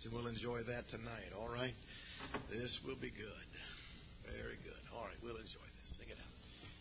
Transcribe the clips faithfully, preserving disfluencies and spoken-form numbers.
and we'll enjoy that tonight, all right? This will be good. Very good. All right, we'll enjoy this. Sing it out.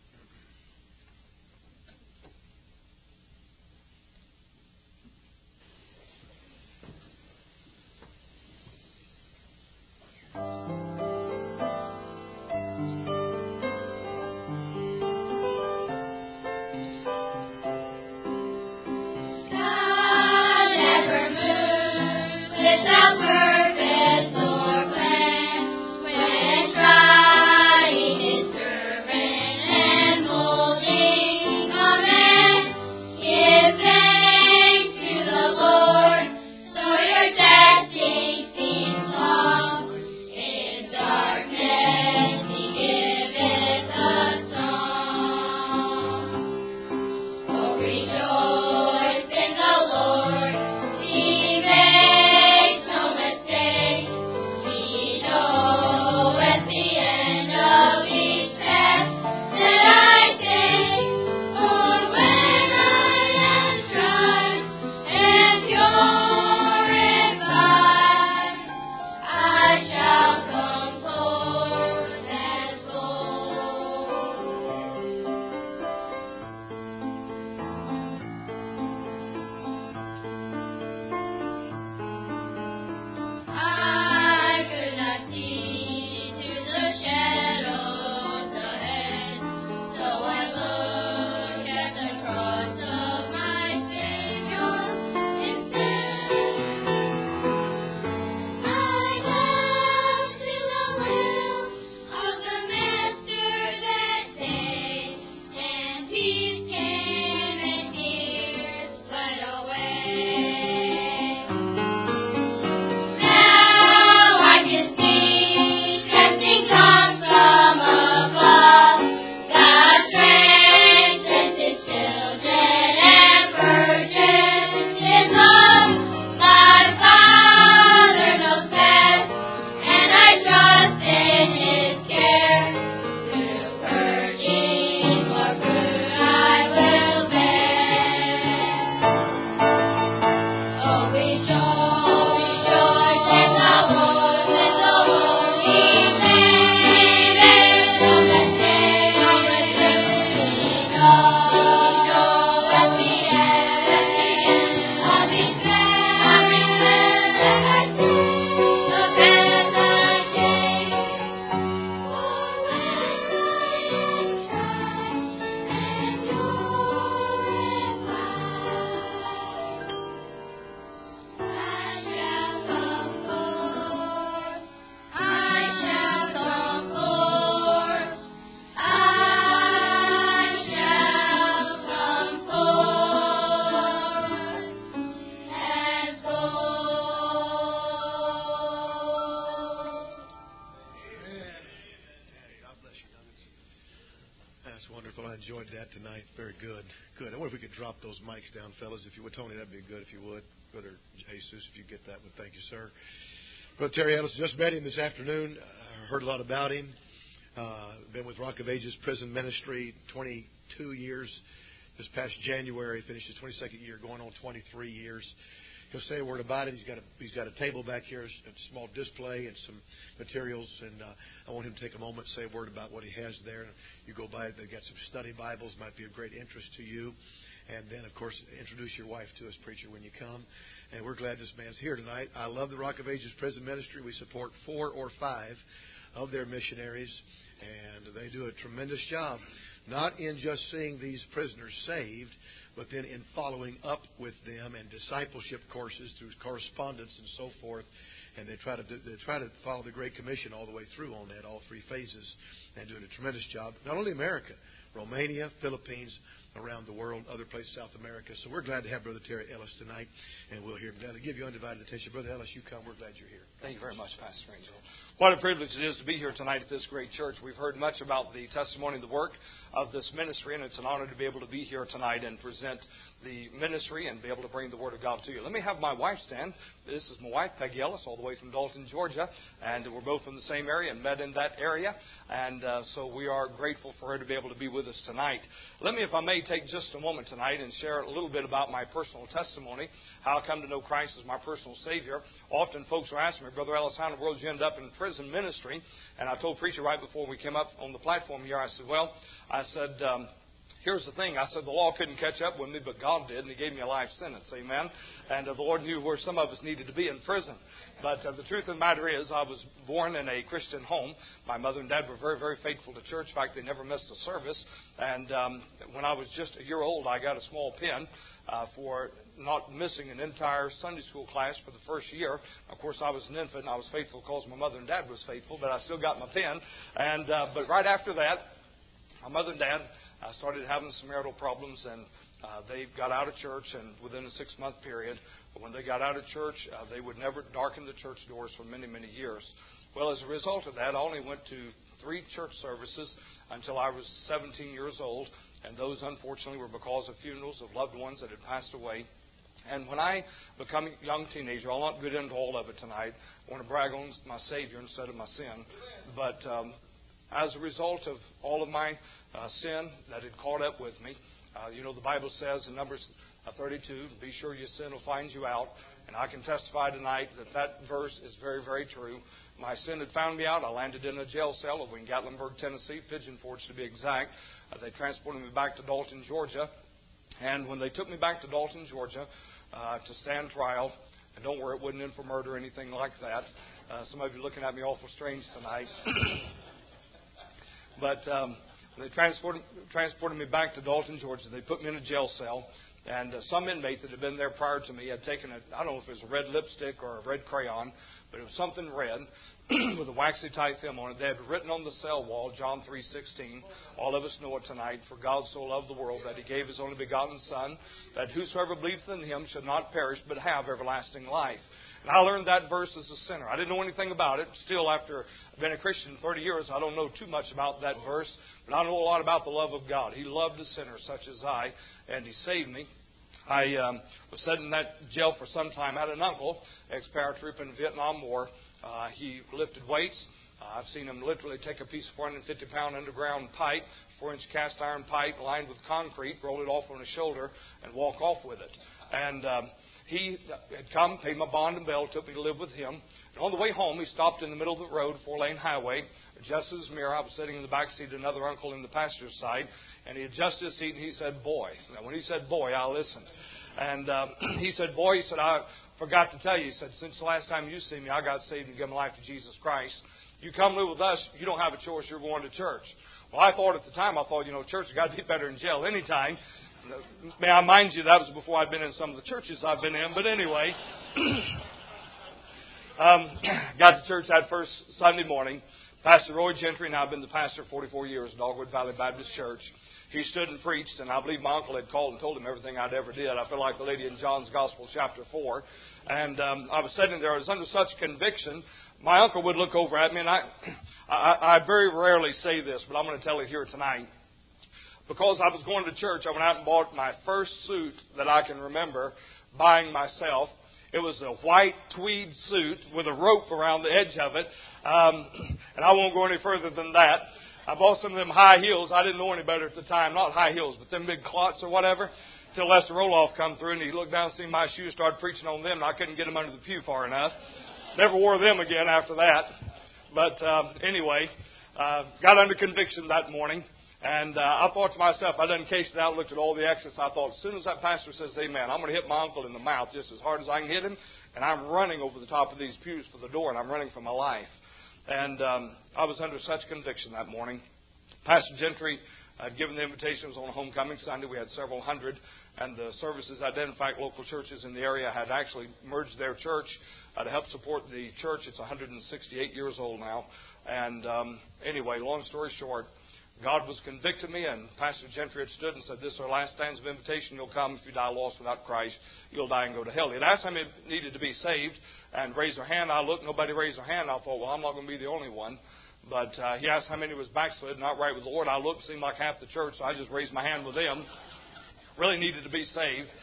Those mics down, fellas, if you would. Tony, that'd be good if you would. Brother Jesus, if you get that one, thank you, sir. Brother Terry Ellis, just met him this afternoon. I heard a lot about him. Uh, been with Rock of Ages Prison Ministry twenty-two years. This past January, finished his twenty-second year, going on twenty-three years. He'll say a word about it. He's got a he's got a table back here, a small display and some materials, and uh, I want him to take a moment and say a word about what he has there. You go by it, they've got some study Bibles, might be of great interest to you. And then, of course, introduce your wife to us, preacher, when you come. And we're glad this man's here tonight. I love the Rock of Ages Prison Ministry. We support four or five of their missionaries, and they do a tremendous job, not in just seeing these prisoners saved, but then in following up with them and discipleship courses through correspondence and so forth. And they try to do, they try to follow the Great Commission all the way through on that, all three phases, and doing a tremendous job. Not only America, Romania, Philippines, around the world, other places, South America. So we're glad to have Brother Terry Ellis tonight, and we'll hear him. Now, to give you undivided attention, Brother Ellis, you come. We're glad you're here. Thank you very much, Pastor Angel. What a privilege it is to be here tonight at this great church. We've heard much about the testimony and the work of this ministry, and it's an honor to be able to be here tonight and present the ministry and be able to bring the Word of God to you. Let me have my wife stand. This is my wife, Peggy Ellis, all the way from Dalton, Georgia, and we're both from the same area and met in that area, and uh, so we are grateful for her to be able to be with us tonight. Let me, if I may, take just a moment tonight and share a little bit about my personal testimony, how I come to know Christ as my personal Savior. Often folks are asking me, Brother Ellis, how in the world did you end up in prison ministry? And I told preacher right before we came up on the platform here, I said, well, I said, um, here's the thing. I said, the law couldn't catch up with me, but God did, and He gave me a life sentence. Amen. And uh, the Lord knew where some of us needed to be in prison. But uh, the truth of the matter is, I was born in a Christian home. My mother and dad were very, very faithful to church. In fact, they never missed a service. And um, when I was just a year old, I got a small pen uh, for not missing an entire Sunday school class for the first year. Of course, I was an infant, and I was faithful because my mother and dad was faithful, but I still got my pen. And uh, but right after that, my mother and dad I started having some marital problems, and uh, they got out of church, and within a six-month period, when they got out of church, uh, they would never darken the church doors for many, many years. Well, as a result of that, I only went to three church services until I was seventeen years old, and those, unfortunately, were because of funerals of loved ones that had passed away. And when I became a young teenager, I'll not get into all of it tonight. I want to brag on my Savior instead of my sin. But um, as a result of all of my uh, sin that had caught up with me, uh, you know, the Bible says in Numbers thirty-two, be sure your sin will find you out. And I can testify tonight that that verse is very, very true. My sin had found me out. I landed in a jail cell over in Gatlinburg, Tennessee, Pigeon Forge to be exact. Uh, they transported me back to Dalton, Georgia. And when they took me back to Dalton, Georgia, uh, to stand trial, and don't worry, it wasn't in for murder or anything like that. Uh, some of you are looking at me awful strange tonight. But um, they transported, transported me back to Dalton, Georgia. They put me in a jail cell. And uh, some inmate that had been there prior to me had taken a, I don't know if it was a red lipstick or a red crayon, but it was something red with a waxy type film on it. They had written on the cell wall, John three sixteen. All of us know it tonight. For God so loved the world that He gave His only begotten Son, that whosoever believeth in Him should not perish but have everlasting life. And I learned that verse as a sinner. I didn't know anything about it. Still, after I've been a Christian thirty years, I don't know too much about that verse. But I know a lot about the love of God. He loved a sinner such as I, and He saved me. I um, was sitting in that jail for some time. I had an uncle, ex-paratrooper in the Vietnam War. Uh, he lifted weights. Uh, I've seen him literally take a piece of four hundred fifty pound underground pipe, four inch cast iron pipe lined with concrete, roll it off on his shoulder, and walk off with it. And um, he had come, paid my bond and bail, took me to live with him. And on the way home, he stopped in the middle of the road, four-lane highway, adjusted his mirror. I was sitting in the back seat, another uncle in the passenger's side, and he adjusted his seat, and he said, boy. Now, when he said boy, I listened. And uh, he said, boy, he said, I forgot to tell you. He said, since the last time you see me, I got saved and gave my life to Jesus Christ. You come live with us, you don't have a choice, you're going to church. Well, I thought at the time, I thought, you know, church has got to be better than jail anytime. May I mind you, that was before I'd been in some of the churches I've been in. But anyway, um, got to church that first Sunday morning. Pastor Roy Gentry, and I've been the pastor forty-four years at Dogwood Valley Baptist Church. He stood and preached, and I believe my uncle had called and told him everything I'd ever did. I feel like the lady in John's Gospel, chapter four. And um, I was sitting there. I was under such conviction. My uncle would look over at me, and I, I, I very rarely say this, but I'm going to tell it here tonight. Because I was going to church, I went out and bought my first suit that I can remember buying myself. It was a white tweed suit with a rope around the edge of it. Um, and I won't go any further than that. I bought some of them high heels. I didn't know any better at the time. Not high heels, but them big clots or whatever. Until Lester Roloff come through, and he looked down and seen my shoes, started preaching on them, and I couldn't get them under the pew far enough. Never wore them again after that. But um, anyway, uh, got under conviction that morning. And uh, I thought to myself, I done cased it out, looked at all the exits. I thought, as soon as that pastor says amen, I'm going to hit my uncle in the mouth just as hard as I can hit him. And I'm running over the top of these pews for the door, and I'm running for my life. And um, I was under such conviction that morning. Pastor Gentry had given the invitation. It was on a homecoming Sunday. We had several hundred. And the services identified local churches in the area had actually merged their church uh, to help support the church. It's one hundred sixty-eight years old now. And um, anyway, long story short, God was convicting me, and Pastor Gentry had stood and said, this is our last stands of invitation. You'll come. If you die lost without Christ, you'll die and go to hell. He had asked how many needed to be saved and raised their hand. I looked, nobody raised their hand. I thought, well, I'm not going to be the only one. But uh, he asked how many was backslid, not right with the Lord. I looked, seemed like half the church, so I just raised my hand with them. Really needed to be saved.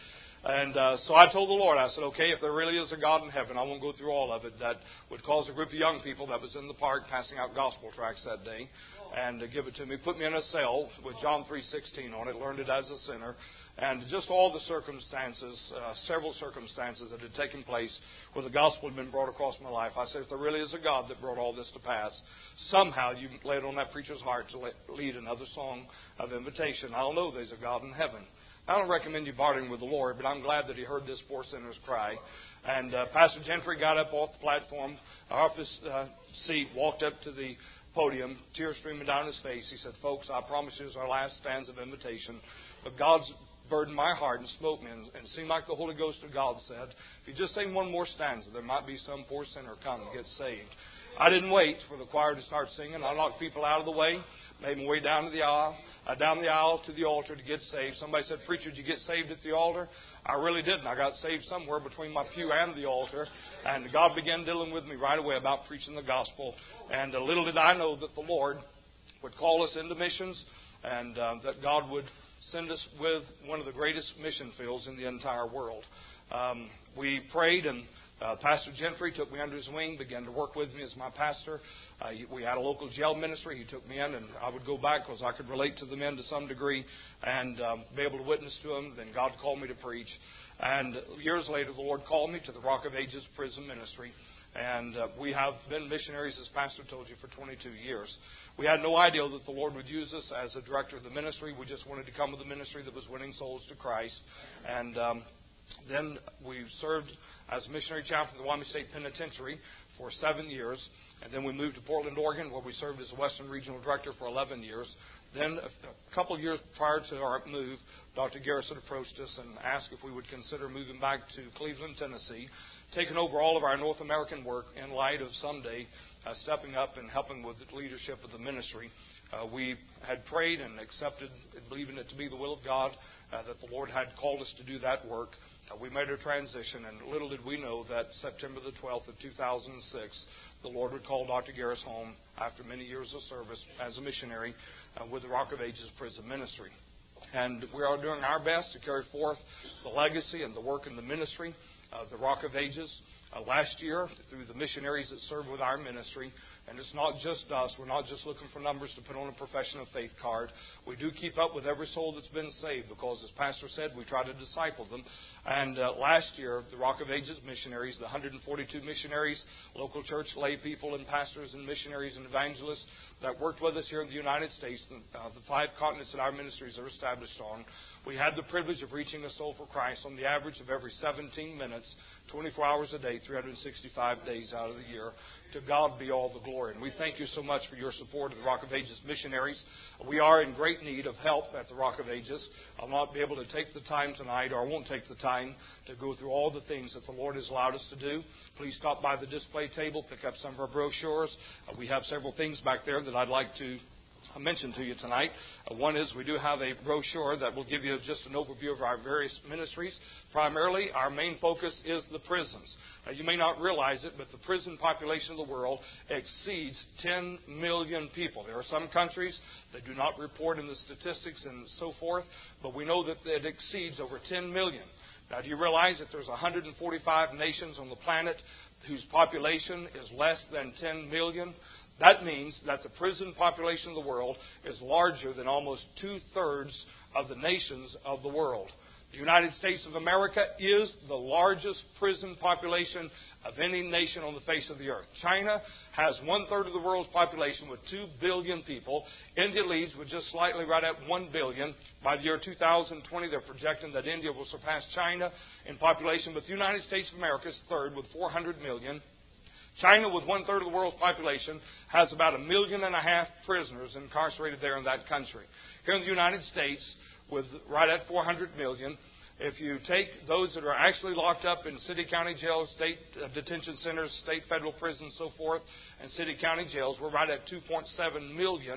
And uh, so I told the Lord, I said, okay, if there really is a God in heaven, I won't go through all of it. That would cause a group of young people that was in the park passing out gospel tracts that day and uh, give it to me. Put me in a cell with John three sixteen on it, learned it as a sinner. And just all the circumstances, uh, several circumstances that had taken place where the gospel had been brought across my life. I said, if there really is a God that brought all this to pass, somehow you laid on that preacher's heart to lead another song of invitation. I don't know there's a God in heaven. I don't recommend you bartering with the Lord, but I'm glad that He heard this poor sinner's cry. And uh, Pastor Gentry got up off the platform, off his uh, seat, walked up to the podium, tears streaming down his face. He said, folks, I promise you this is our last stanza of invitation, but God's burdened my heart and smote me, and it seemed like the Holy Ghost of God said, if you just sing one more stanza, there might be some poor sinner come and get saved. I didn't wait for the choir to start singing. I knocked people out of the way, made my way down to the aisle, uh, down the aisle to the altar to get saved. Somebody said, preacher, did you get saved at the altar? I really didn't. I got saved somewhere between my pew and the altar, and God began dealing with me right away about preaching the gospel. And uh, little did I know that the Lord would call us into missions, and uh, that God would send us with one of the greatest mission fields in the entire world. Um, we prayed, and uh, Pastor Gentry took me under his wing, began to work with me as my pastor. Uh, we had a local jail ministry. He took me in, and I would go back because I could relate to the men to some degree and um, be able to witness to them. Then God called me to preach. And years later, the Lord called me to the Rock of Ages prison ministry. And uh, we have been missionaries, as Pastor told you, for twenty-two years. We had no idea that the Lord would use us as a director of the ministry. We just wanted to come with a ministry that was winning souls to Christ. And um, then we served as missionary chaplain at the Wyoming State Penitentiary for seven years. And then we moved to Portland, Oregon, where we served as a Western Regional Director for eleven years. Then a couple of years prior to our move, Doctor Garrison approached us and asked if we would consider moving back to Cleveland, Tennessee, taking over all of our North American work in light of someday uh, stepping up and helping with the leadership of the ministry. Uh, we had prayed and accepted, believing it to be the will of God, uh, that the Lord had called us to do that work. Uh, we made our transition, and little did we know that September the twelfth of two thousand six, the Lord would call Doctor Garris home after many years of service as a missionary uh, with the Rock of Ages prison ministry. And we are doing our best to carry forth the legacy and the work in the ministry of the Rock of Ages. Uh, last year, through the missionaries that serve with our ministry, and it's not just us. We're not just looking for numbers to put on a profession of faith card. We do keep up with every soul that's been saved because, as Pastor said, we try to disciple them. And uh, last year, the Rock of Ages missionaries, the one hundred forty-two missionaries, local church lay people and pastors and missionaries and evangelists that worked with us here in the United States, uh, the five continents that our ministries are established on, we had the privilege of reaching a soul for Christ on the average of every seventeen minutes, twenty-four hours a day, three hundred sixty-five days out of the year. To God be all the glory. And we thank you so much for your support of the Rock of Ages missionaries. We are in great need of help at the Rock of Ages. I'll not be able to take the time tonight, or I won't take the time to go through all the things that the Lord has allowed us to do. Please stop by the display table, pick up some of our brochures. Uh, we have several things back there that I'd like to mention to you tonight. Uh, one is we do have a brochure that will give you just an overview of our various ministries. Primarily, our main focus is the prisons. Uh, you may not realize it, but the prison population of the world exceeds ten million people. There are some countries that do not report in the statistics and so forth, but we know that it exceeds over ten million. Now, do you realize that there's one hundred forty-five nations on the planet whose population is less than ten million? That means that the prison population of the world is larger than almost two-thirds of the nations of the world. The United States of America is the largest prison population of any nation on the face of the earth. China has one-third of the world's population with two billion people. India leads with just slightly right at one billion. By the year two thousand twenty, they're projecting that India will surpass China in population, but the United States of America is third with four hundred million. China, with one-third of the world's population, has about a million and a half prisoners incarcerated there in that country. Here in the United States, with right at four hundred million, if you take those that are actually locked up in city, county jails, state uh, detention centers, state, federal prisons, so forth, and city, county jails, we're right at two point seven million.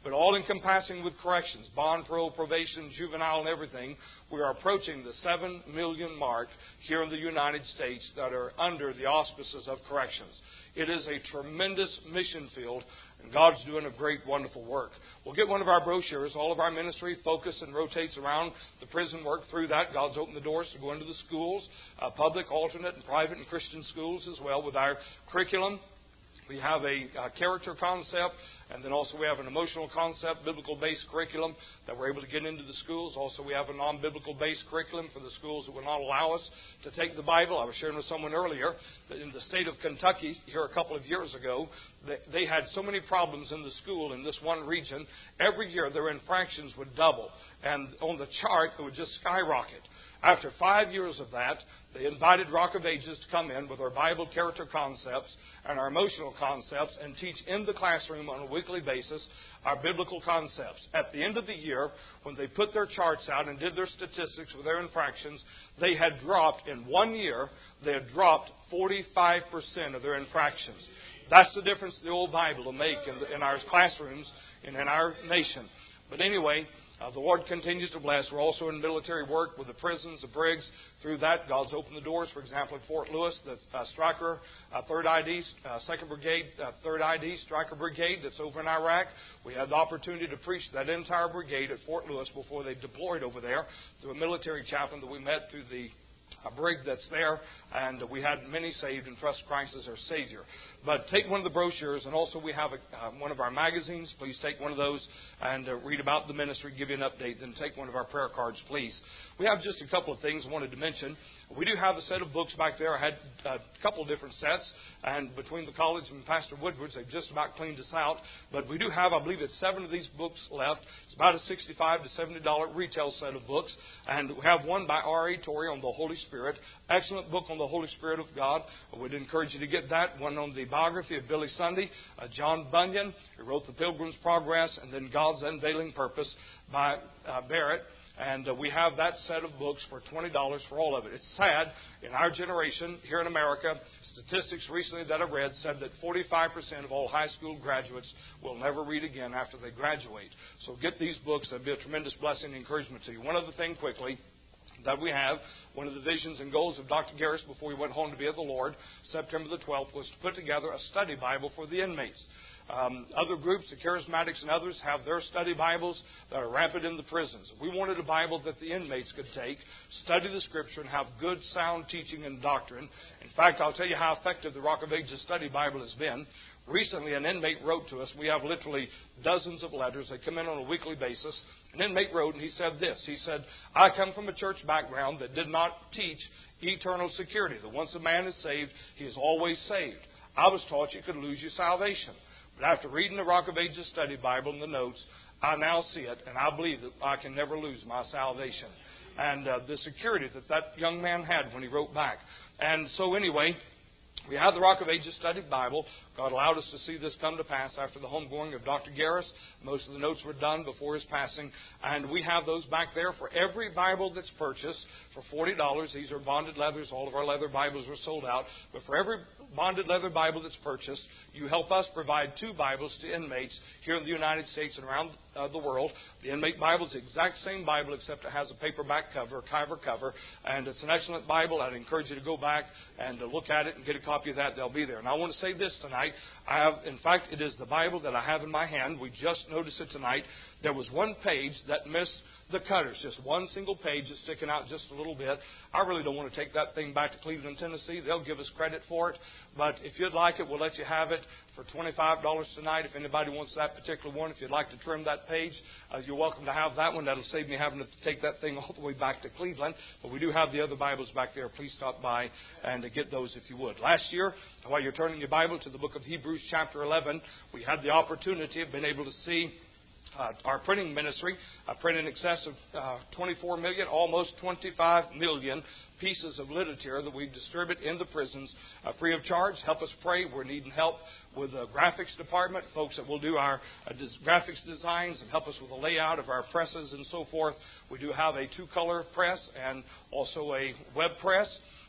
but all encompassing with corrections, bond, parole, probation, juvenile, and everything. We are approaching the seven million mark here in the United States that are under the auspices of corrections. It is a tremendous mission field, and God's doing a great, wonderful work. We'll get one of our brochures. All of our ministry focuses and rotates around the prison work. Through that, God's opened the doors to go into the schools, uh, public, alternate, and private and Christian schools as well with our curriculum. We have a uh, character concept, and then also we have an emotional concept, biblical-based curriculum that we're able to get into the schools. Also, we have a non-biblical-based curriculum for the schools that will not allow us to take the Bible. I was sharing with someone earlier that in the state of Kentucky, here a couple of years ago, they, they had so many problems in the school in this one region. Every year, their infractions would double, and on the chart, it would just skyrocket. After five years of that, they invited Rock of Ages to come in with our Bible character concepts and our emotional concepts and teach in the classroom on a weekly basis our biblical concepts. At the end of the year, when they put their charts out and did their statistics with their infractions, they had dropped, in one year, they had dropped forty-five percent of their infractions. That's the difference the old Bible will make in, the, in our classrooms and in our nation. But anyway, Uh, the Lord continues to bless. We're also in military work with the prisons, the brigs. Through that, God's opened the doors. For example, at Fort Lewis, the uh, Stryker uh, third I D, uh, second Brigade, uh, third I D, Stryker Brigade that's over in Iraq. We had the opportunity to preach that entire brigade at Fort Lewis before they deployed over there through a military chaplain that we met through the a brig that's there, and we had many saved and trust Christ as our Savior. But take one of the brochures, and also we have a, uh, one of our magazines. Please take one of those and uh, read about the ministry, give you an update. Then take one of our prayer cards, please. We have just a couple of things I wanted to mention. We do have a set of books back there. I had a couple of different sets, and between the college and Pastor Woodward's, they've just about cleaned us out. But we do have, I believe it's seven of these books left. It's about a sixty-five to seventy dollars retail set of books. And we have one by R A Torrey on the Holy Spirit. Excellent book on the Holy Spirit of God. I would encourage you to get that. One on the biography of Billy Sunday. Uh, John Bunyan, who wrote The Pilgrim's Progress, and then God's Unveiling Purpose by uh, Barrett. And uh, we have that set of books for twenty dollars for all of it. It's sad, in our generation, here in America, statistics recently that I've read said that forty-five percent of all high school graduates will never read again after they graduate. So get these books. That would be a tremendous blessing and encouragement to you. One other thing quickly that we have, one of the visions and goals of Doctor Garris before he went home to be with the Lord, September the twelfth, was to put together a study Bible for the inmates. Um, other groups, the Charismatics and others, have their study Bibles that are rampant in the prisons. We wanted a Bible that the inmates could take, study the Scripture, and have good, sound teaching and doctrine. In fact, I'll tell you how effective the Rock of Ages study Bible has been. Recently, an inmate wrote to us. We have literally dozens of letters. They come in on a weekly basis. An inmate wrote, and he said this. He said, I come from a church background that did not teach eternal security, that once a man is saved, he is always saved. I was taught you could lose your salvation. But after reading the Rock of Ages study Bible and the notes, I now see it, and I believe that I can never lose my salvation. And uh, the security that that young man had when he wrote back. And so anyway, we have the Rock of Ages study Bible. God allowed us to see this come to pass after the homegoing of Doctor Garris. Most of the notes were done before his passing. And we have those back there for every Bible that's purchased for forty dollars. These are bonded leathers. All of our leather Bibles are sold out. But for every bonded leather Bible that's purchased, you help us provide two Bibles to inmates here in the United States and around uh, the world. The inmate Bible is the exact same Bible, except it has a paperback cover, a Kyver cover. And it's an excellent Bible. I'd encourage you to go back and uh, look at it and get a copy of that. They'll be there. And I want to say this tonight. I have, in fact, it is the Bible that I have in my hand. We just noticed it tonight. There was one page that missed the cutters, just one single page that's sticking out just a little bit. I really don't want to take that thing back to Cleveland, Tennessee. They'll give us credit for it. But if you'd like it, we'll let you have it for twenty-five dollars tonight. If anybody wants that particular one, if you'd like to trim that page, uh, you're welcome to have that one. That'll save me having to take that thing all the way back to Cleveland. But we do have the other Bibles back there. Please stop by and uh, get those if you would. Last year, while you're turning your Bible to the book of Hebrews chapter eleven, we had the opportunity of being able to see Uh, our printing ministry uh, print in excess of uh, twenty-four million, almost twenty-five million pieces of literature that we distribute in the prisons uh, free of charge. Help us pray. We're needing help with the graphics department, folks that will do our uh, des- graphics designs and help us with the layout of our presses and so forth. We do have a two-color press and also a web press.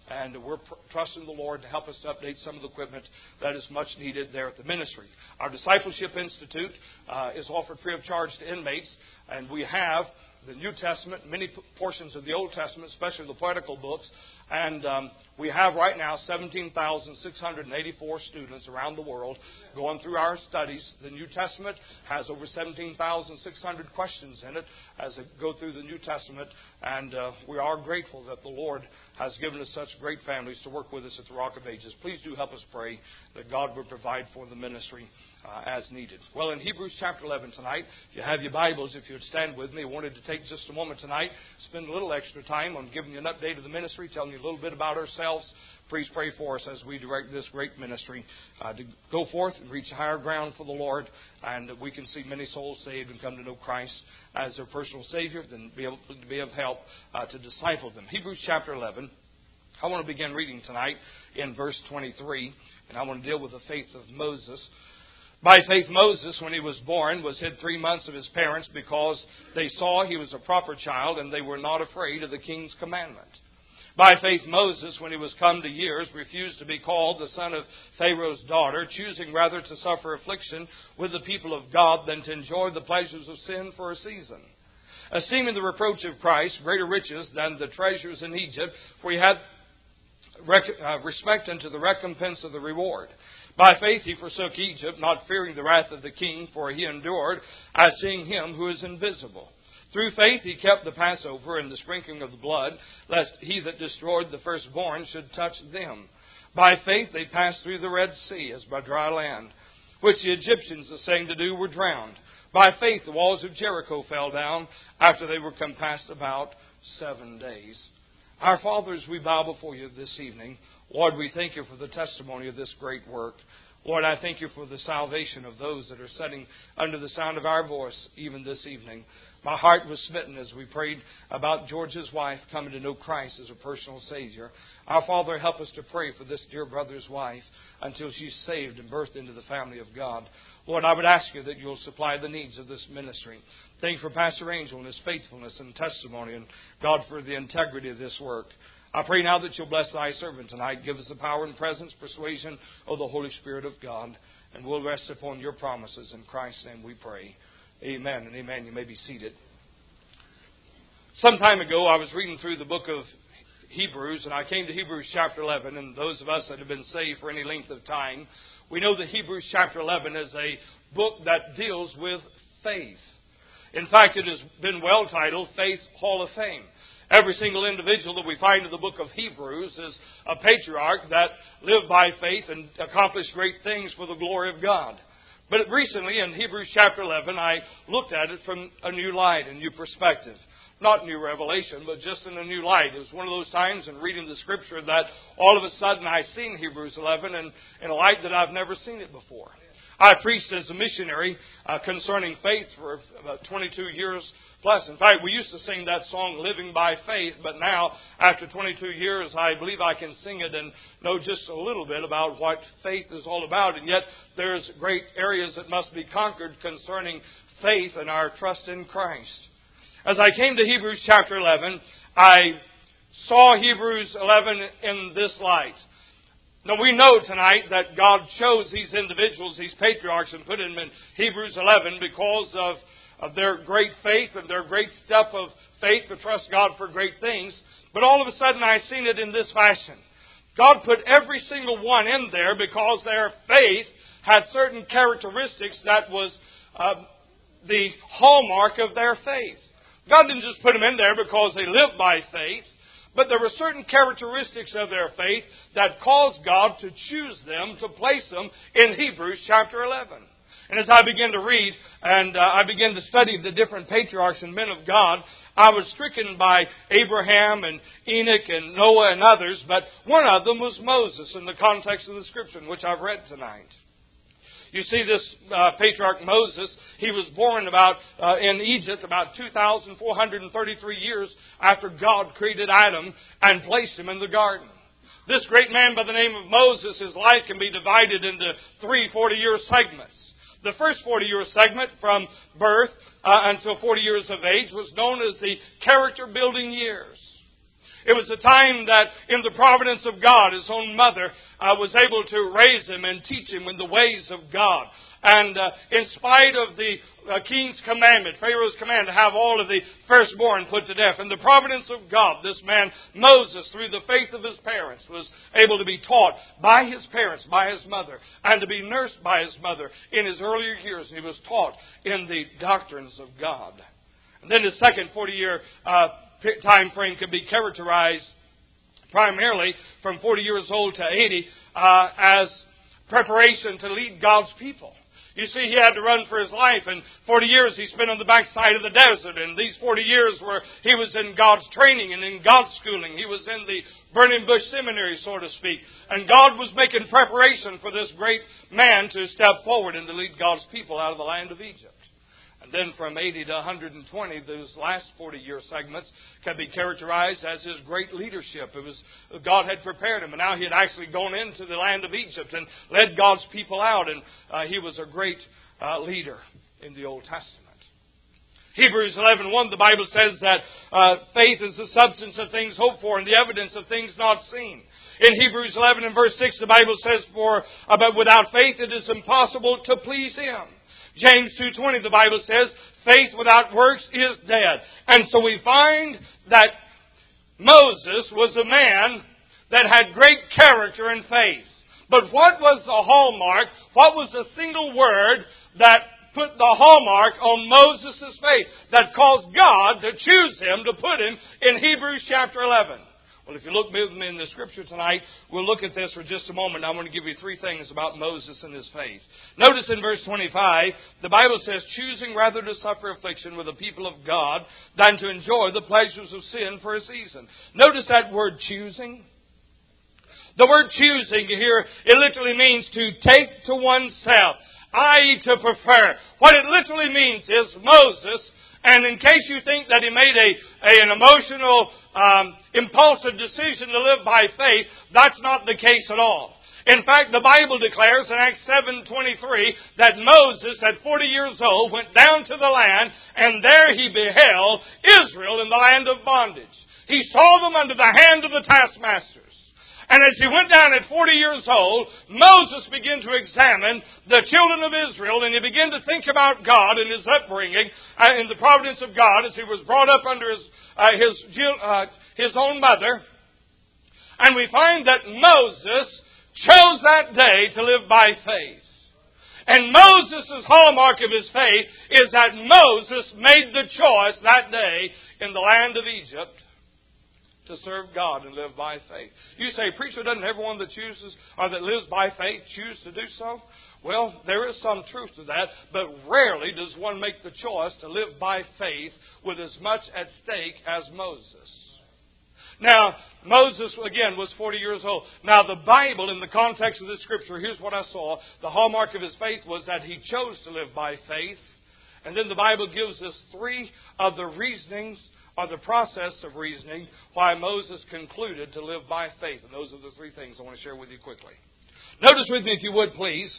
And we're pr- trusting the Lord to help us to update some of the equipment that is much needed there at the ministry. Our Discipleship Institute uh, is offered free of charge to inmates, and we have the New Testament, many p- portions of the Old Testament, especially the poetical books. And um, we have right now seventeen thousand six hundred eighty-four students around the world going through our studies. The New Testament has over seventeen thousand six hundred questions in it as they go through the New Testament. And uh, we are grateful that the Lord has given us such great families to work with us at the Rock of Ages. Please do help us pray that God would provide for the ministry uh, as needed. Well, in Hebrews chapter eleven tonight, if you have your Bibles, if you would stand with me, I wanted to take just a moment tonight, spend a little extra time on giving you an update of the ministry, telling you a little bit about ourselves. Please pray for us as we direct this great ministry uh, to go forth and reach higher ground for the Lord, and we can see many souls saved and come to know Christ as their personal Savior, then be able to be of help uh, to disciple them. Hebrews chapter eleven. I want to begin reading tonight in verse twenty-three, and I want to deal with the faith of Moses. By faith, Moses, when he was born, was hid three months of his parents because they saw he was a proper child and they were not afraid of the king's commandment. By faith, Moses, when he was come to years, refused to be called the son of Pharaoh's daughter, choosing rather to suffer affliction with the people of God than to enjoy the pleasures of sin for a season. Esteeming the reproach of Christ greater riches than the treasures in Egypt, for he had rec- uh, respect unto the recompense of the reward. By faith he forsook Egypt, not fearing the wrath of the king, for he endured as seeing him who is invisible. Through faith he kept the Passover and the sprinkling of the blood, lest he that destroyed the firstborn should touch them. By faith they passed through the Red Sea as by dry land, which the Egyptians, assaying to do, were drowned. By faith the walls of Jericho fell down after they were compassed about seven days. Our Father, as we bow before you this evening, Lord, we thank you for the testimony of this great work. Lord, I thank you for the salvation of those that are sitting under the sound of our voice even this evening. My heart was smitten as we prayed about George's wife coming to know Christ as a personal Savior. Our Father, help us to pray for this dear brother's wife until she's saved and birthed into the family of God. Lord, I would ask you that you'll supply the needs of this ministry. Thank you for Pastor Angel and his faithfulness and testimony, and God, for the integrity of this work. I pray now that you'll bless thy servant tonight. Give us the power and presence, persuasion of the Holy Spirit of God, and we'll rest upon your promises. In Christ's name we pray. Amen and amen. You may be seated. Some time ago, I was reading through the book of Hebrews, and I came to Hebrews chapter eleven, and those of us that have been saved for any length of time, we know that Hebrews chapter eleven is a book that deals with faith. In fact, it has been well titled Faith Hall of Fame. Every single individual that we find in the book of Hebrews is a patriarch that lived by faith and accomplished great things for the glory of God. But recently in Hebrews chapter eleven, I looked at it from a new light, a new perspective. Not new revelation, but just in a new light. It was one of those times in reading the Scripture that all of a sudden I seen Hebrews eleven in, in a light that I've never seen it before. I preached as a missionary uh, concerning faith for about twenty-two years plus. In fact, we used to sing that song, Living by Faith, but now, after twenty-two years, I believe I can sing it and know just a little bit about what faith is all about. And yet, there's great areas that must be conquered concerning faith and our trust in Christ. As I came to Hebrews chapter eleven, I saw Hebrews eleven in this light. Now, we know tonight that God chose these individuals, these patriarchs, and put them in Hebrews eleven because of, of their great faith and their great step of faith to trust God for great things. But all of a sudden, I seen it in this fashion. God put every single one in there because their faith had certain characteristics that was uh, the hallmark of their faith. God didn't just put them in there because they lived by faith. But there were certain characteristics of their faith that caused God to choose them, to place them in Hebrews chapter eleven. And as I began to read and uh, I began to study the different patriarchs and men of God, I was stricken by Abraham and Enoch and Noah and others, but one of them was Moses in the context of the Scripture, which I've read tonight. You see, this uh, patriarch Moses, he was born about uh, in Egypt about two thousand four hundred thirty-three years after God created Adam and placed him in the garden. This great man by the name of Moses, his life can be divided into three forty-year segments. The first forty-year segment from birth uh, until forty years of age was known as the character-building years. It was a time that in the providence of God, his own mother uh, was able to raise him and teach him in the ways of God. And uh, in spite of the uh, king's commandment, Pharaoh's command to have all of the firstborn put to death, in the providence of God, this man Moses, through the faith of his parents, was able to be taught by his parents, by his mother, and to be nursed by his mother in his earlier years. And he was taught in the doctrines of God. And then his second forty-year uh, time frame can be characterized primarily from forty years old to eighty uh, as preparation to lead God's people. You see, he had to run for his life, and forty years he spent on the backside of the desert, and these forty years were he was in God's training and in God's schooling. He was in the burning bush seminary, so to speak. And God was making preparation for this great man to step forward and to lead God's people out of the land of Egypt. And then from eighty to one hundred twenty, those last forty-year segments can be characterized as his great leadership. It was God had prepared him, and now he had actually gone into the land of Egypt and led God's people out, and uh, he was a great uh, leader in the Old Testament. Hebrews eleven one, the Bible says that uh, faith is the substance of things hoped for and the evidence of things not seen. In Hebrews eleven and verse six, the Bible says, "For uh, but without faith it is impossible to please Him." James two twenty, the Bible says, "Faith without works is dead." And so we find that Moses was a man that had great character and faith. But what was the hallmark? What was the single word that put the hallmark on Moses' faith, that caused God to choose him, to put him in Hebrews chapter eleven? Well, if you look with me in the Scripture tonight, we'll look at this for just a moment. I'm going to give you three things about Moses and his faith. Notice in verse twenty-five, the Bible says, "Choosing rather to suffer affliction with the people of God than to enjoy the pleasures of sin for a season." Notice that word choosing. The word choosing here, it literally means to take to oneself, that is to prefer. What it literally means is Moses, and in case you think that he made a, a an emotional, um, impulsive decision to live by faith, that's not the case at all. In fact, the Bible declares in Acts seven twenty-three that Moses, at forty years old, went down to the land, and there he beheld Israel in the land of bondage. He saw them under the hand of the taskmasters. And as he went down at forty years old, Moses began to examine the children of Israel, and he began to think about God and his upbringing uh, in the providence of God as he was brought up under his uh, his uh, his own mother. And we find that Moses chose that day to live by faith. And Moses' hallmark of his faith is that Moses made the choice that day in the land of Egypt to serve God and live by faith. You say, "Preacher, doesn't everyone that chooses or that lives by faith choose to do so?" Well, there is some truth to that, but rarely does one make the choice to live by faith with as much at stake as Moses. Now, Moses, again, was forty years old. Now, the Bible, in the context of this Scripture, here's what I saw. The hallmark of his faith was that he chose to live by faith. And then the Bible gives us three of the reasonings, or the process of reasoning, why Moses concluded to live by faith. And those are the three things I want to share with you quickly. Notice with me, if you would, please,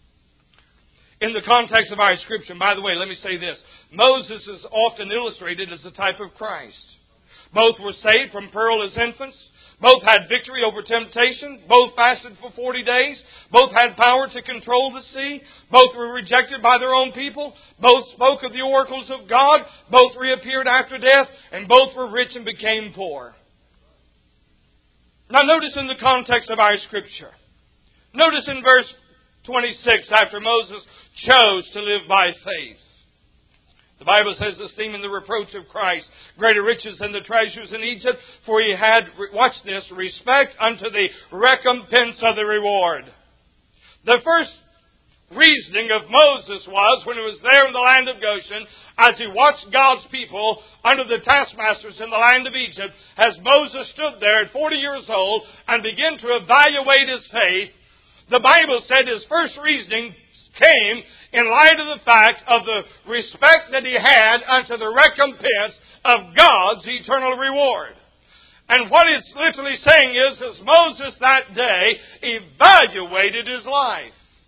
in the context of our Scripture. And by the way, let me say this. Moses is often illustrated as a type of Christ. Both were saved from peril as infants. Both had victory over temptation. Both fasted for forty days. Both had power to control the sea. Both were rejected by their own people. Both spoke of the oracles of God. Both reappeared after death. And both were rich and became poor. Now notice in the context of our Scripture. Notice in verse twenty-six, after Moses chose to live by faith. The Bible says, "Esteeming the reproach of Christ greater riches than the treasures in Egypt, for he had," watch this, "respect unto the recompense of the reward." The first reasoning of Moses was, when he was there in the land of Goshen, as he watched God's people under the taskmasters in the land of Egypt, as Moses stood there at forty years old and began to evaluate his faith, the Bible said his first reasoning came in light of the fact of the respect that he had unto the recompense of God's eternal reward. And what it's literally saying is, as Moses that day evaluated his life.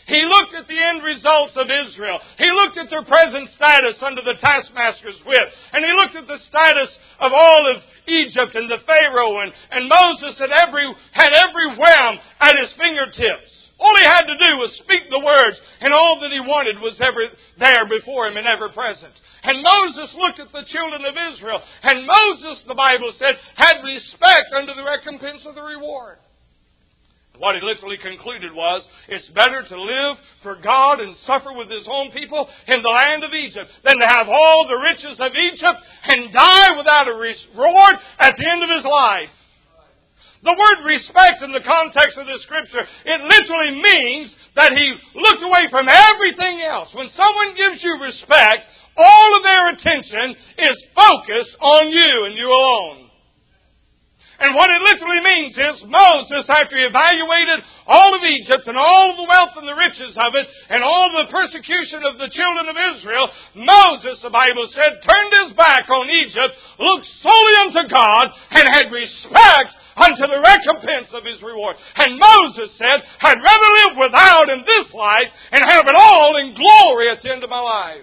He looked at the end results of Israel. He looked at their present status under the taskmaster's whip. And he looked at the status of all of Egypt and the Pharaoh. And, and Moses had every, had every whim at his fingertips. All he had to do was speak the words, and all that he wanted was ever there before him and ever present. And Moses looked at the children of Israel, and Moses, the Bible said, had respect under the recompense of the reward. What he literally concluded was, it's better to live for God and suffer with his own people in the land of Egypt than to have all the riches of Egypt and die without a reward at the end of his life. The word respect in the context of this scripture, it literally means that he looked away from everything else. When someone gives you respect, all of their attention is focused on you and you alone. And what it literally means is Moses, after he evaluated all of Egypt and all of the wealth and the riches of it and all the persecution of the children of Israel, Moses, the Bible said, turned his back on Egypt, looked solely unto God, and had respect unto the recompense of his reward. And Moses said, I'd rather live without in this life and have it all in glory at the end of my life.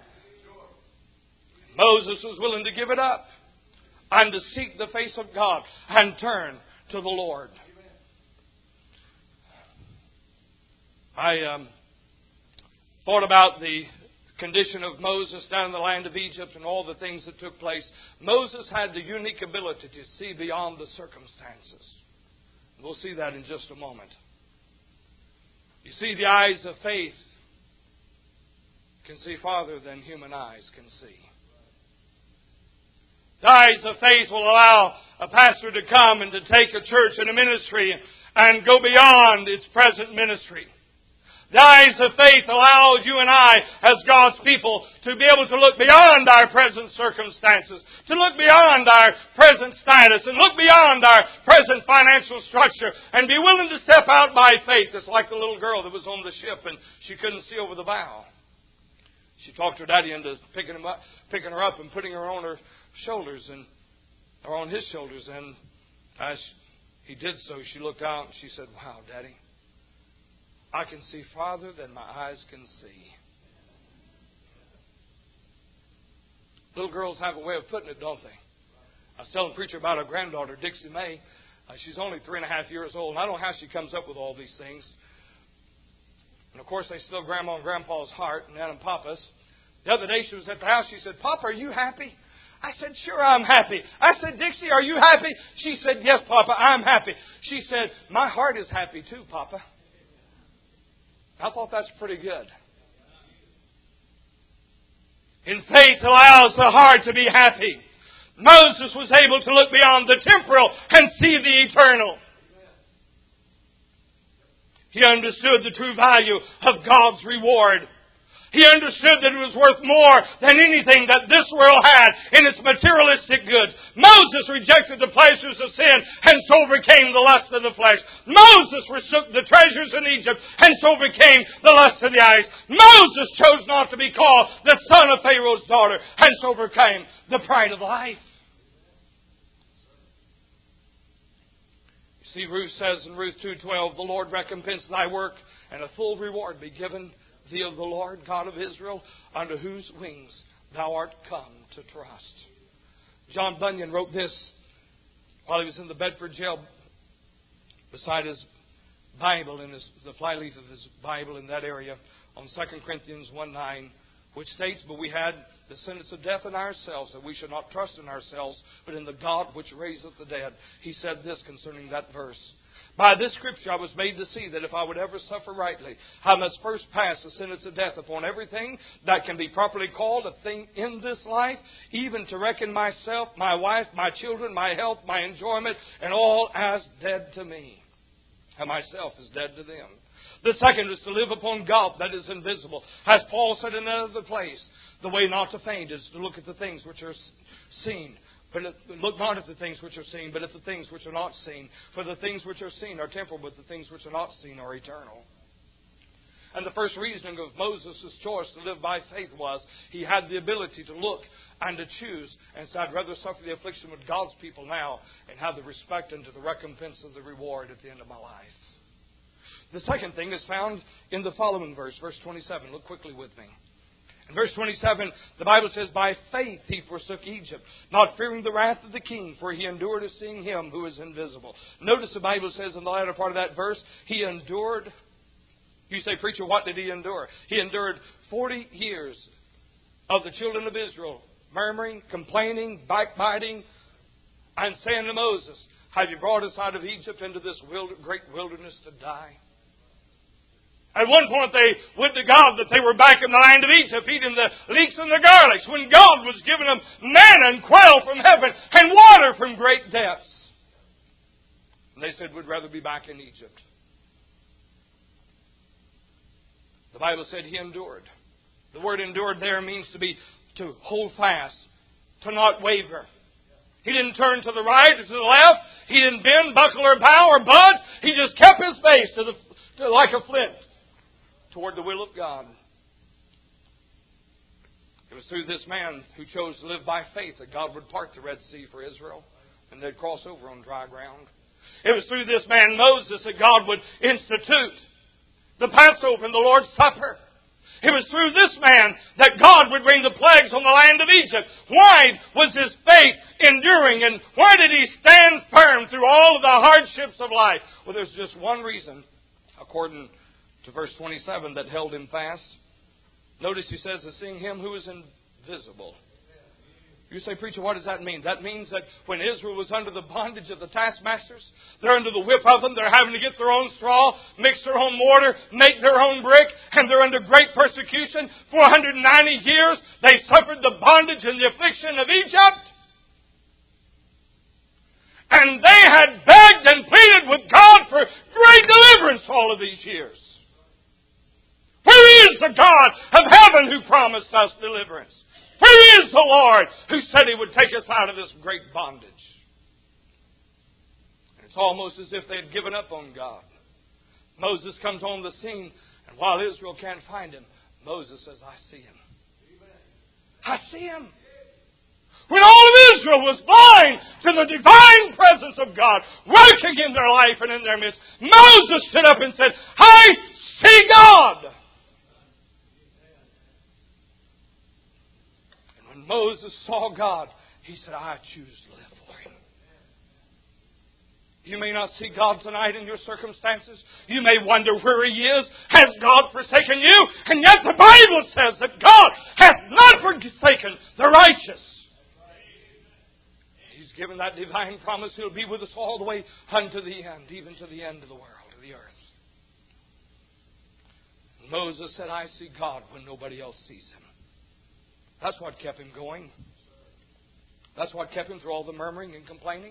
Moses was willing to give it up and to seek the face of God and turn to the Lord. I um, thought about the condition of Moses down in the land of Egypt and all the things that took place. Moses had the unique ability to see beyond the circumstances. We'll see that in just a moment. You see, the eyes of faith can see farther than human eyes can see. The eyes of faith will allow a pastor to come and to take a church and a ministry and go beyond its present ministry. The eyes of faith allow you and I, as God's people, to be able to look beyond our present circumstances, to look beyond our present status, and look beyond our present financial structure, and be willing to step out by faith. It's like the little girl that was on the ship and she couldn't see over the bow. She talked her daddy into picking him up, picking her up and putting her on her shoulders and or on his shoulders. And as he did so, she looked out and she said, "Wow, Daddy, I can see farther than my eyes can see." Little girls have a way of putting it, don't they? I was telling a preacher about our granddaughter, Dixie May. Uh, she's only three and a half years old, and I don't know how she comes up with all these things. And of course, they still Grandma and Grandpa's heart, and Nana and Papa's. The other day she was at the house. She said, "Papa, are you happy?" I said, "Sure, I'm happy." I said, "Dixie, are you happy?" She said, "Yes, Papa, I'm happy." She said, "My heart is happy too, Papa." I thought that's pretty good. In faith allows the heart to be happy. Moses was able to look beyond the temporal and see the eternal. He understood the true value of God's reward. He understood that it was worth more than anything that this world had in its materialistic goods. Moses rejected the pleasures of sin and so overcame the lust of the flesh. Moses forsook the treasures in Egypt and so overcame the lust of the eyes. Moses chose not to be called the son of Pharaoh's daughter and so overcame the pride of life. You see, Ruth says in Ruth two twelve, "The Lord recompense thy work, and a full reward be given thee of the Lord God of Israel, under whose wings thou art come to trust." John Bunyan wrote this while he was in the Bedford jail beside his Bible, in his, the flyleaf of his Bible in that area, on Second Corinthians one nine, which states, "But we had the sentence of death in ourselves, that we should not trust in ourselves, but in the God which raiseth the dead." He said this concerning that verse: "By this scripture I was made to see that if I would ever suffer rightly, I must first pass the sentence of death upon everything that can be properly called a thing in this life, even to reckon myself, my wife, my children, my health, my enjoyment, and all as dead to me, and myself is dead to them. The second is to live upon God that is invisible." As Paul said in another place, "The way not to faint is to look at the things which are seen. But look not at the things which are seen, but at the things which are not seen. For the things which are seen are temporal, but the things which are not seen are eternal." And the first reasoning of Moses' choice to live by faith was he had the ability to look and to choose and say, "I'd rather suffer the affliction with God's people now and have the respect unto the recompense of the reward at the end of my life." The second thing is found in the following verse, verse twenty-seven. Look quickly with me. In verse twenty-seven, the Bible says, by faith he forsook Egypt, not fearing the wrath of the king, for he endured as seeing him who is invisible. Notice the Bible says in the latter part of that verse, he endured. You say, preacher, what did he endure? He endured forty years of the children of Israel murmuring, complaining, backbiting, and saying to Moses, have you brought us out of Egypt into this great wilderness to die? At one point they went to God that they were back in the land of Egypt eating the leeks and the garlics when God was giving them manna and quail from heaven and water from great depths. And they said, we'd rather be back in Egypt. The Bible said he endured. The word endured there means to be, to hold fast, to not waver. He didn't turn to the right or to the left. He didn't bend, buckle, or bow, or budge. He just kept his face to the, to, like a flint toward the will of God. It was through this man who chose to live by faith that God would part the Red Sea for Israel and they'd cross over on dry ground. It was through this man Moses that God would institute the Passover and the Lord's Supper. It was through this man that God would bring the plagues on the land of Egypt. Why was his faith enduring, and why did he stand firm through all of the hardships of life? Well, there's just one reason, according to verse twenty-seven, that held him fast. Notice he says, to seeing him who is invisible. You say, preacher, what does that mean? That means that when Israel was under the bondage of the taskmasters, they're under the whip of them, they're having to get their own straw, mix their own mortar, make their own brick, and they're under great persecution. For one hundred ninety years, they suffered the bondage and the affliction of Egypt. And they had begged and pleaded with God for great deliverance all of these years. Where is the God of heaven who promised us deliverance? Where is the Lord who said He would take us out of this great bondage? And it's almost as if they had given up on God. Moses comes on the scene, and while Israel can't find Him, Moses says, I see Him. I see Him. When all of Israel was blind to the divine presence of God working in their life and in their midst, Moses stood up and said, I see God. Moses saw God. He said, I choose to live for Him. You may not see God tonight in your circumstances. You may wonder where He is. Has God forsaken you? And yet the Bible says that God hath not forsaken the righteous. He's given that divine promise He'll be with us all the way unto the end, even to the end of the world, of the earth. Moses said, I see God when nobody else sees Him. That's what kept him going. That's what kept him through all the murmuring and complaining.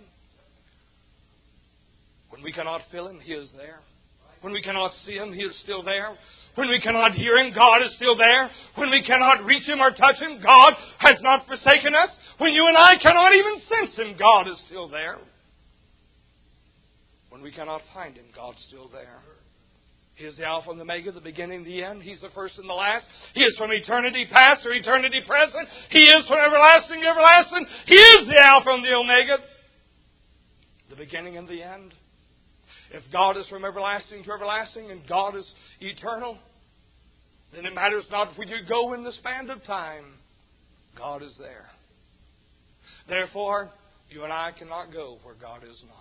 When we cannot feel Him, He is there. When we cannot see Him, He is still there. When we cannot hear Him, God is still there. When we cannot reach Him or touch Him, God has not forsaken us. When you and I cannot even sense Him, God is still there. When we cannot find Him, God's still there. He is the Alpha and the Omega, the beginning and the end. He's the first and the last. He is from eternity past or eternity present. He is from everlasting to everlasting. He is the Alpha and the Omega, the beginning and the end. If God is from everlasting to everlasting and God is eternal, then it matters not where you go in the span of time. God is there. Therefore, you and I cannot go where God is not.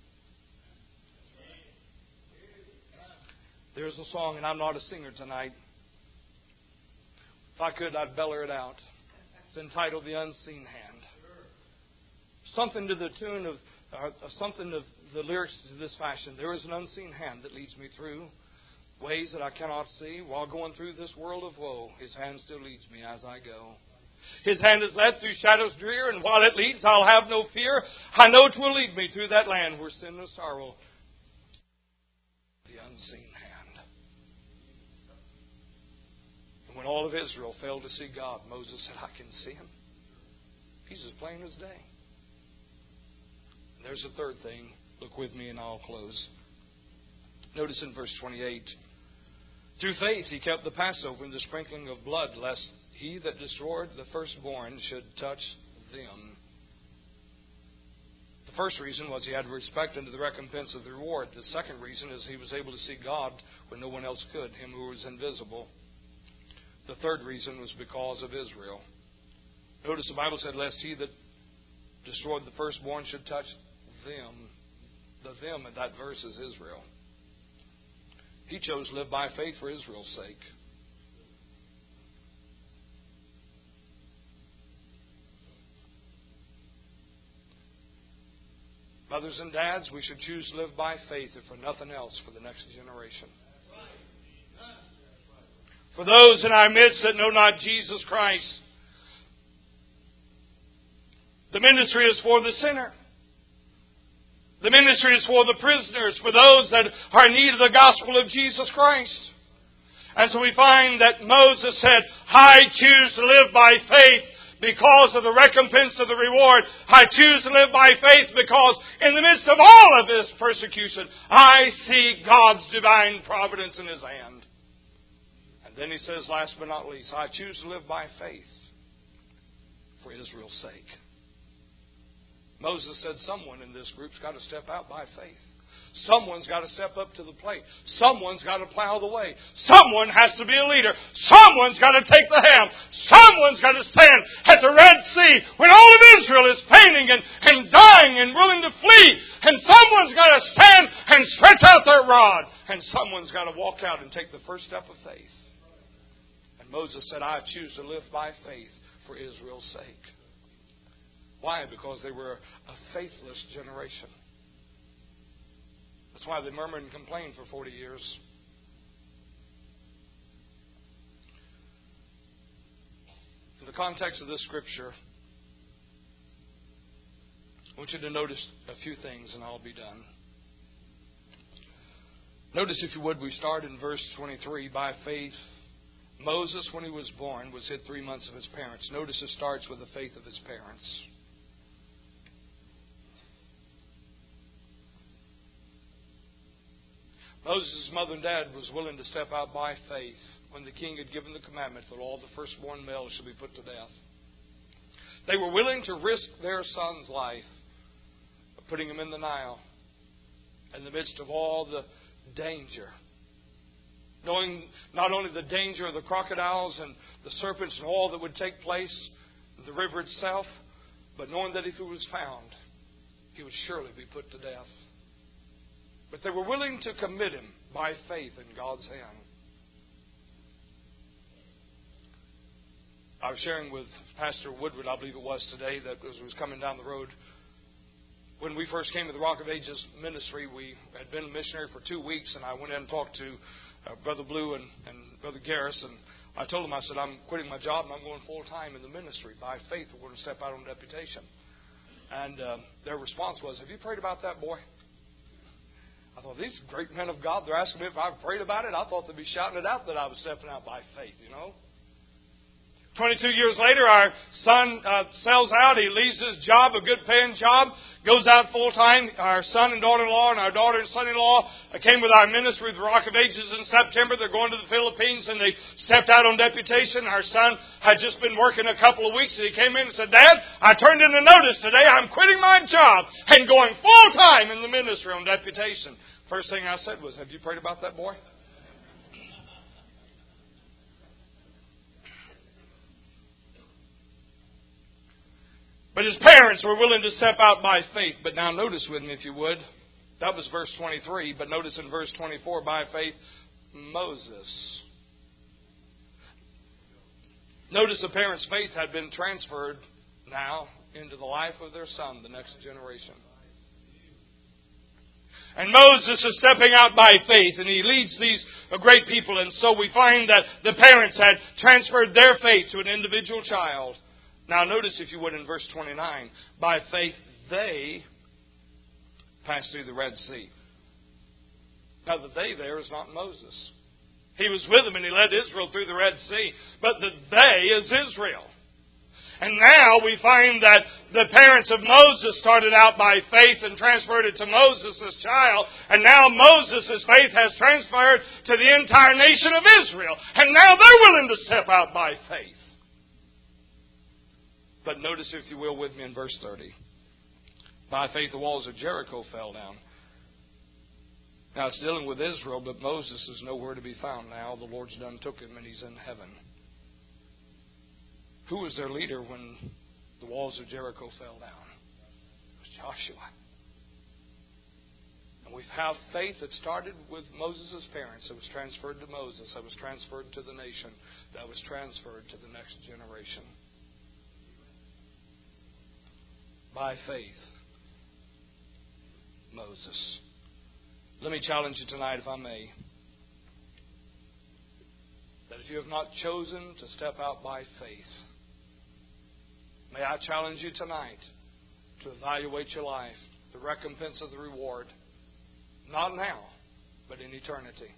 There's a song, and I'm not a singer tonight. If I could, I'd beller it out. It's entitled The Unseen Hand. Something to the tune of, uh, something of the lyrics to this fashion. There is an unseen hand that leads me through ways that I cannot see. While going through this world of woe, His hand still leads me as I go. His hand is led through shadows drear, and while it leads, I'll have no fear. I know 'twill lead me through that land where sin and sorrow. The unseen hand. When all of Israel failed to see God, Moses said, I can see Him. He's as plain as day. And there's a third thing. Look with me and I'll close. Notice in verse twenty-eight. Through faith He kept the Passover and the sprinkling of blood, lest he that destroyed the firstborn should touch them. The first reason was he had respect unto the recompense of the reward. The second reason is he was able to see God when no one else could, Him who was invisible. The third reason was because of Israel. Notice the Bible said, lest he that destroyed the firstborn should touch them. The them in that verse is Israel. He chose to live by faith for Israel's sake. Mothers and dads, we should choose to live by faith, if for nothing else, for the next generation. For those in our midst that know not Jesus Christ, the ministry is for the sinner. The ministry is for the prisoners, for those that are in need of the gospel of Jesus Christ. And so we find that Moses said, I choose to live by faith because of the recompense of the reward. I choose to live by faith because in the midst of all of this persecution, I see God's divine providence in His hand. And then he says, last but not least, I choose to live by faith for Israel's sake. Moses said someone in this group's got to step out by faith. Someone's got to step up to the plate. Someone's got to plow the way. Someone has to be a leader. Someone's got to take the helm. Someone's got to stand at the Red Sea when all of Israel is fainting and, and dying and willing to flee. And someone's got to stand and stretch out their rod. And someone's got to walk out and take the first step of faith. And Moses said, I choose to live by faith for Israel's sake. Why? Because they were a faithless generation. That's why they murmured and complained for forty years. In the context of this scripture, I want you to notice a few things and I'll be done. Notice, if you would, we start in verse twenty-three. By faith, Moses, when he was born, was hid three months of his parents. Notice it starts with the faith of his parents. Moses' mother and dad was willing to step out by faith when the king had given the commandment that all the firstborn males should be put to death. They were willing to risk their son's life of putting him in the Nile in the midst of all the danger. Knowing not only the danger of the crocodiles and the serpents and all that would take place in the river itself, but knowing that if he was found, he would surely be put to death. But they were willing to commit him by faith in God's hand. I was sharing with Pastor Woodward, I believe it was today, that as we was coming down the road, when we first came to the Rock of Ages ministry, we had been a missionary for two weeks, and I went in and talked to uh, Brother Blue and, and Brother Garris, and I told them, I said, I'm quitting my job and I'm going full time in the ministry. By faith, we're going to step out on deputation. And uh, their response was, have you prayed about that, boy? I thought, these great men of God, they're asking me if I've prayed about it. I thought they'd be shouting it out that I was stepping out by faith, you know. twenty-two years later, our son uh, sells out. He leaves his job, a good-paying job, goes out full-time. Our son and daughter-in-law and our daughter and son-in-law came with our ministry with the Rock of Ages in September. They're going to the Philippines, and they stepped out on deputation. Our son had just been working a couple of weeks, and he came in and said, Dad, I turned in a notice today. I'm quitting my job and going full-time in the ministry on deputation. First thing I said was, have you prayed about that, boy? But his parents were willing to step out by faith. But now notice with me, if you would. That was verse twenty-three. But notice in verse twenty-four, by faith, Moses. Notice the parents' faith had been transferred now into the life of their son, the next generation. And Moses is stepping out by faith, and he leads these great people. And so we find that the parents had transferred their faith to an individual child. Now notice, if you would, in verse twenty-nine, by faith they passed through the Red Sea. Now the they there is not Moses. He was with them and he led Israel through the Red Sea. But the they is Israel. And now we find that the parents of Moses started out by faith and transferred it to Moses as child. And now Moses' faith has transferred to the entire nation of Israel. And now they're willing to step out by faith. But notice, if you will, with me in verse thirty. By faith, the walls of Jericho fell down. Now, it's dealing with Israel, but Moses is nowhere to be found now. The Lord's done took him, and he's in heaven. Who was their leader when the walls of Jericho fell down? It was Joshua. And we have faith that started with Moses' parents. It was transferred to Moses. That was transferred to the nation. That was transferred to the next generation. By faith, Moses. Let me challenge you tonight, if I may, that if you have not chosen to step out by faith, may I challenge you tonight to evaluate your life, the recompense of the reward, not now, but in eternity.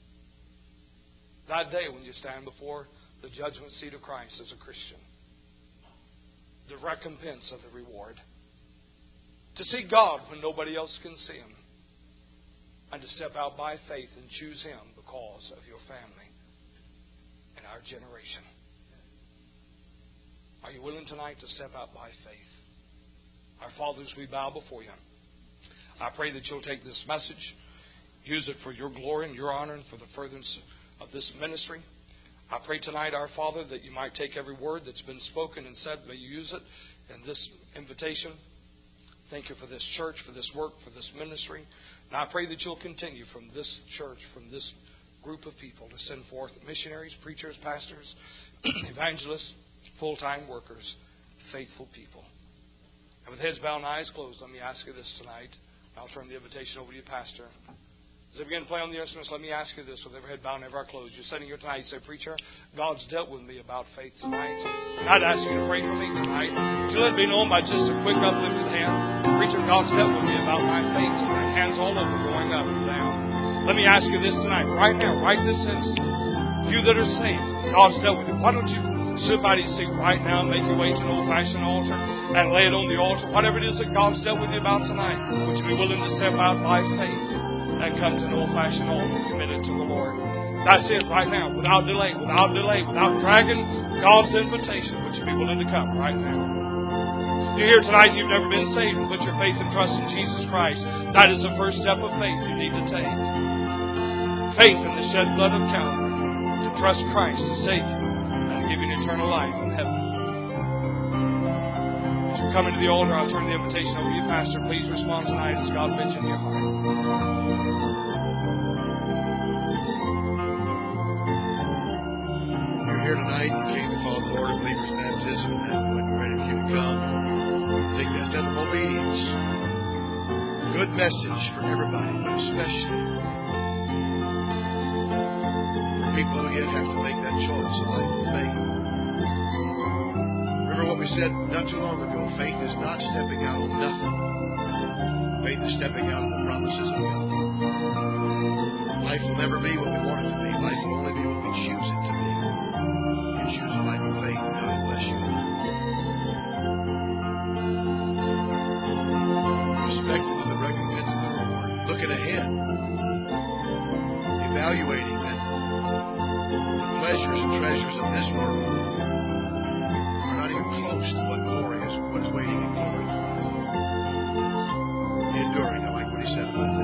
That day when you stand before the judgment seat of Christ as a Christian, the recompense of the reward. To see God when nobody else can see Him. And to step out by faith and choose Him because of your family and our generation. Are you willing tonight to step out by faith? Our fathers, we bow before you. I pray that you'll take this message, use it for your glory and your honor and for the furtherance of this ministry. I pray tonight, our Father, that you might take every word that's been spoken and said, may you use it in this invitation. Thank you for this church, for this work, for this ministry. And I pray that you'll continue from this church, from this group of people, to send forth missionaries, preachers, pastors, evangelists, full-time workers, faithful people. And with heads bowed and eyes closed, let me ask you this tonight. I'll turn the invitation over to you, Pastor. As I begin to play on the instruments, let me ask you this with every head bowed and every eye closed. You're sitting here tonight, you say, Preacher, God's dealt with me about faith tonight. And I'd ask you to pray for me tonight. Would you let me know by just a quick uplifted hand? Preacher, God's dealt with me about my faith tonight. Hands all over, going up and down. Let me ask you this tonight, right now, right this instant. You that are saved, God's dealt with you. Why don't you somebody seat right now, make your way to an old-fashioned altar and lay it on the altar. Whatever it is that God's dealt with you about tonight, would you be willing to step out by faith and come to an old-fashioned altar committed to the Lord? That's it right now, without delay, without delay, without dragging God's invitation. Would you be willing to come right now? You're here tonight and you've never been saved and put your faith and trust in Jesus Christ. That is the first step of faith you need to take. Faith in the shed blood of Calvary, to trust Christ to save you and give you an eternal life in heaven. As you're coming to the altar, I'll turn the invitation over to you, Pastor. Please respond tonight as God bids in your heart. You're here tonight, you came to follow the Lord of believer's baptism, and when we're ready for you to come, take that step of obedience. Good message for everybody, but especially for people who yet have to make that choice of life and faith. Remember what we said not too long ago, faith is not stepping out on nothing. Faith is stepping out on the promises of God. Life will never be what we want it to be. Life will only be what we choose it to be. You choose a life of faith, and God bless you. Respective of the recompense of the reward. Looking ahead. Evaluating that the pleasures and treasures of this world are not even close to what glory is, what is waiting in glory. Enduring. I like what he said about that.